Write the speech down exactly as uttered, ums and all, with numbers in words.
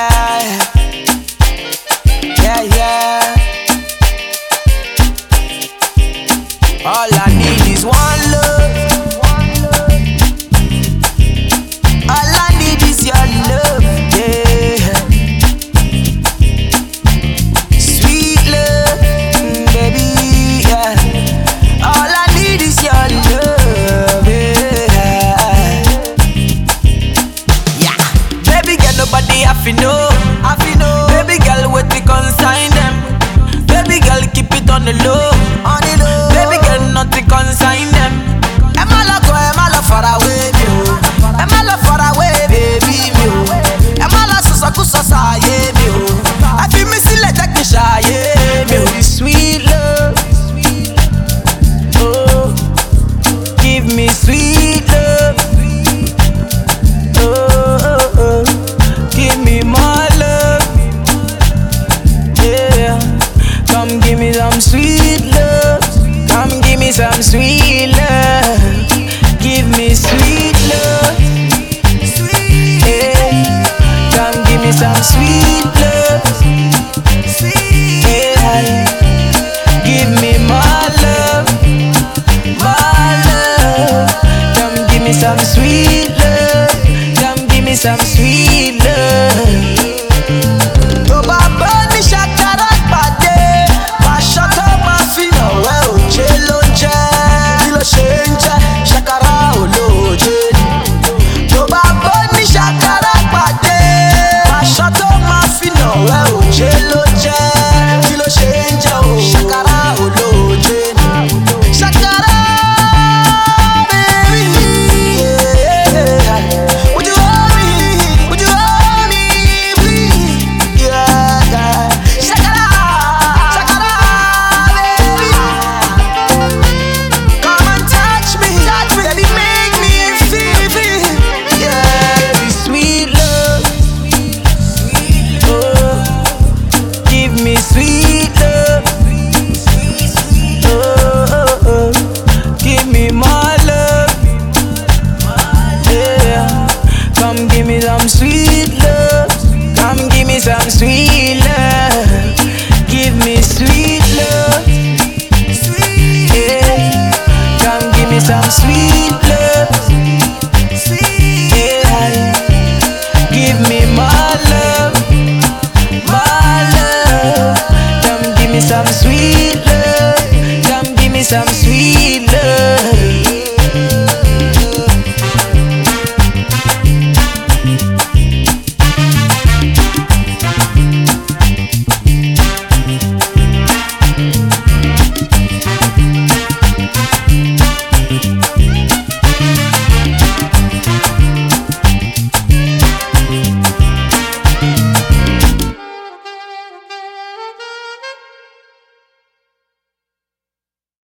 Yeah, yeah. All I need is one love. All I need is your love, yeah. Sweet love, mm, baby, yeah. All I need is your love, yeah. Yeah. Baby girl, nobody have to know, have to know. Baby girl, what we consign them. Baby girl, keep it on the low, on the low. Baby girl, nothing consign them. Emma la go, Emma la far away, me oh. Emma la far away, baby, me oh. Emma la so so so so yeah, me oh. I feel me still like Jack me shy, yeah, me oh. This sweet love, oh, give me sweet love, oh, oh, oh. Give me more love, yeah. Come give me some sweet love. Come give me some sweet love. Give me sweet love. Yeah. Come give me some sweet love. Yeah. Give me more love, more love. Come give me some sweet love. Come give me some sweet love. Oh, Baba, ni shakara pade, ma shaka ma fina well, chelo je, kilo shenja, shakara oloje. Oh, Baba, ni shakara pade, ma shaka ma fina well, chelo je, kilo shenja, shakara oloje. Shakara, baby, yeah. Would you hold me? Would you hold me, please? Yeah, yeah. Shakara, shakara, baby. Come and touch me, touch me, baby, make me feel, feel. Yeah, baby, sweet love, oh, give me sweet love, oh, oh, oh. Give me more love, yeah. Come give me some sweet love. Come give me some sweet love. Give me sweet love, yeah. Come give me some sweet love, yeah. Give me more love, more love. Come give me some sweet love. Come give me some sweet